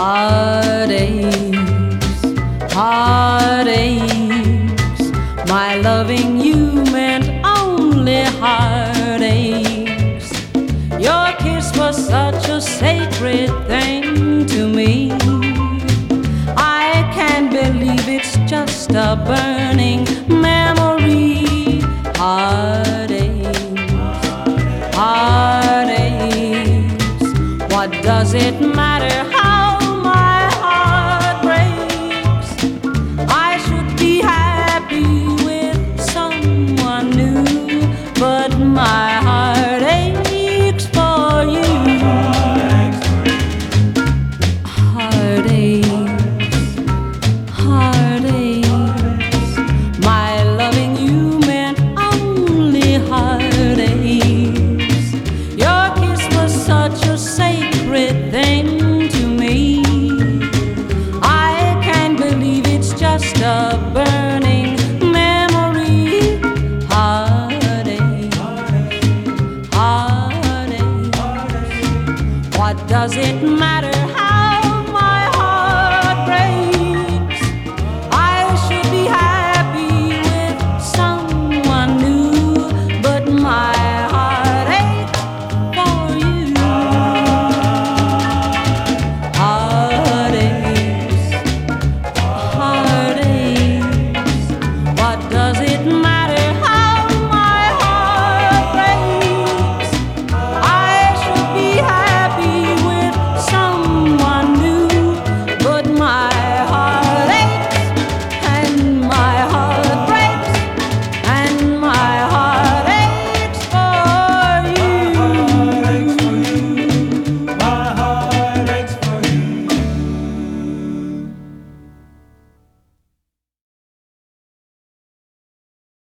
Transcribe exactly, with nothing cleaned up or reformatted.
Heartaches, heartaches. My loving you meant only heartaches. Your kiss was such a sacred thing to me. I can't believe it's just a burning memory. Heartaches, heartaches. What does it matter how my heart breaks? I should be happy with someone new, but my